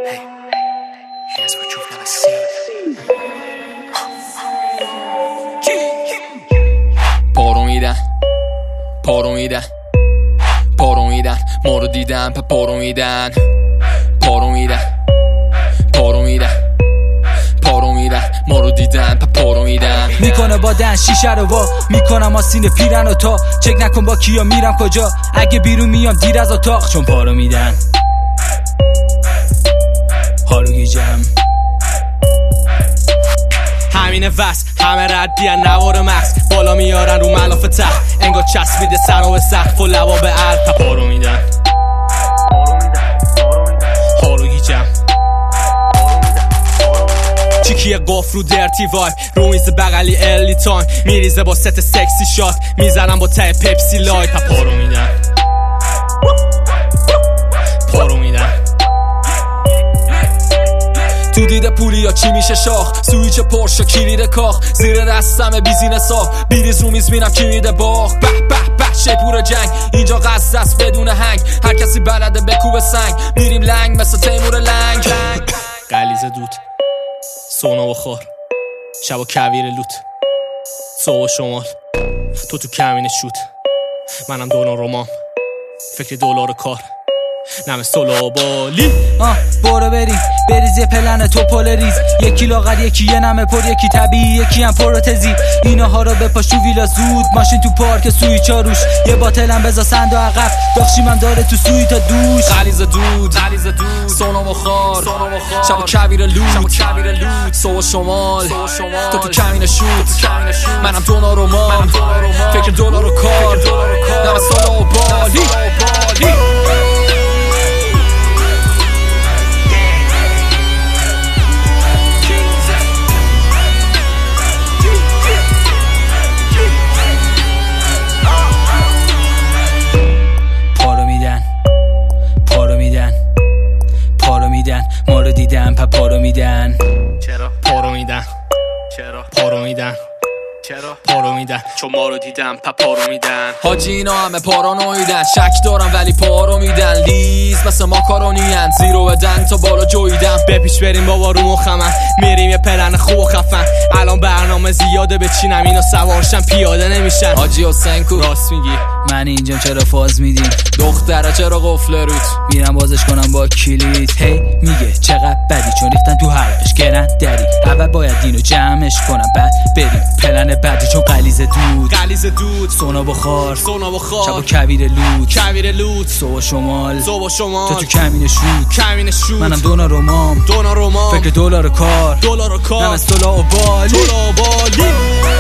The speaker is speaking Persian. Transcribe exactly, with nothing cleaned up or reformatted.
Hey, here's what you've never seen. پارو میدن پارو میدن پارو میدن ما رو دیدن پا پارو میدن پارو میدن پارو میدن پارو میدن ما رو دیدن پا پارو میدن میکنه با دن شیشه رو وا میکنم آسین پیرن و تا چک نکن با کیا میرم کجا اگه بیرون میام دیر از اتاق چون پارو میدن حالو گیجم همینه وست همه ردیان نوار مغز بالا میارن رو ملاف تخت انگار چسبیده سر و سقف و لوا به عرق پارو میدن حالو گیجم چیکی قف رو درتی وای رو میز بغلی الی تایم میریزه با ست سکسی شات میزنم با ته پپسی لایت پارو میدن پارو میدن تو دیده پولی یا چی میشه شاخ سویچ پرش و کلید کاخ زیر دستم بیزینس ها بیریز رو میز بینم کی میده باخ به به به شیپور جنگ اینجا قصد است بدون هنگ هر کسی بلده بکوب سنگ میریم لنگ مثل تیمور لنگ قلیز دود سونا و خور شب و کویر لوت صبح و شمال تو تو کمین شوت منم دولار رومام فکر دلار کار نمه سلو بالی آه برو بریم بریز یه پلن تو پل ریز یکی لاغر یکی یه نمه پر یکی طبیعی یکی هم پروتزی اینها رو بپاش تو ویلا زود ماشین تو پارک سویچا روش یه باطلم بذار سند و عقب داخشیمم داره تو سوی تا دوش غلیظ دود غلیظ دود سونا و خار شب و کویر لوت صبح و شمال تو تو کمین شوت منم دلار و مام فکر دلار و کار نمه سلو بالی ما رو دیدن پا پارو میدن چرا پارو میدن چرا پارو میدن چرا پارو میدن چون ما رو دیدن پا پارو میدن حاجی اینا همه پارانویدن شک دارم ولی پارو میدن لیز مثل ماکارونین زیرو بدن تا بالا جویدن بپیش بریم بابا رو مخمن میریم یه پلن خوب و خفن الان برنامه زیاده بچینم اینو سوارشن پیاده نمیشن حاجی حسین کو راست میگی من اینجا چرا فاز میدیم دختره چرا قفل روت میرم بازش کنم با کلید هی میگه چقدر بدی چون ریختن تو حلقش گرن دری اول باید اینو جمعش کنم بعد بریم پلن بعدی چون غلیظ دود غلیظ دود سونا بخار سونا بخار شب و کویر لوت کویر لوت صبح و شمال صبح و شمال تو تو کمین شوت کمین شوت منم دلار و مام دلار و مام فکر دلار کار دلار و کار نمه سلو بالی سلو بالی